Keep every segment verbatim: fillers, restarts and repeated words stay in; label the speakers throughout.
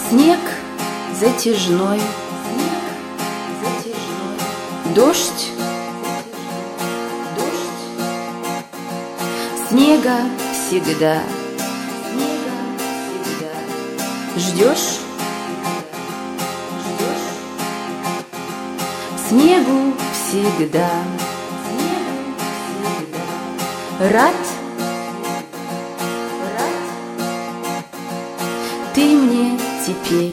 Speaker 1: Снег затяжной, дождь, снега всегда, ждешь, снегу всегда, рад, ты мне теперь,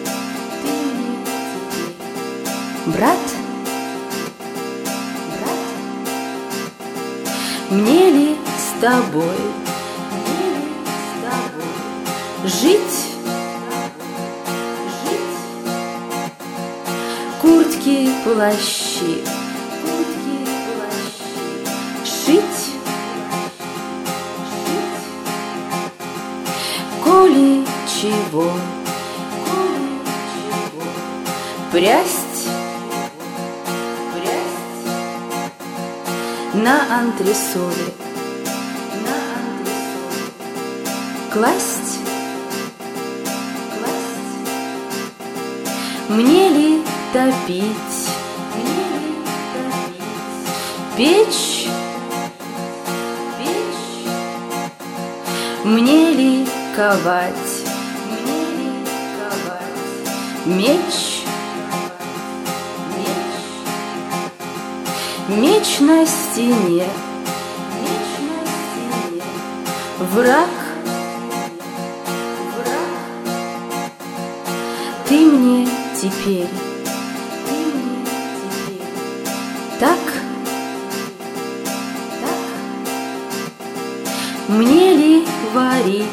Speaker 1: брат, мне ли с тобой жить, куртки, плащи, шить, коли чего, прясть на антресоле, класть, мне ли топить, печь, мне ли ковать, меч, меч на стене, враг, ты мне теперь так, мне ли варить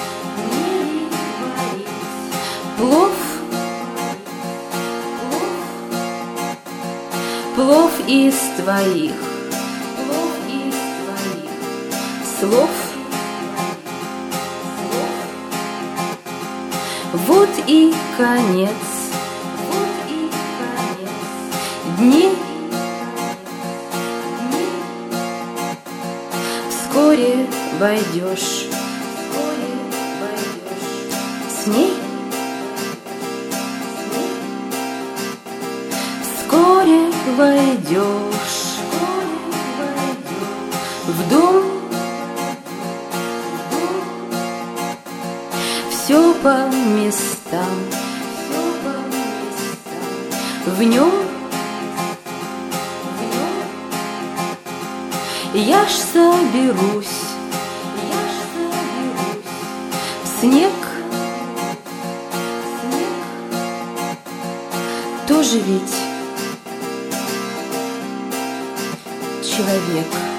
Speaker 1: плов, плов из твоих слов, вот и конец, дни вскоре войдешь с ней, вскоре войдешь в дом, все по местам, в нем я ж соберусь в снег, тоже ведь человек.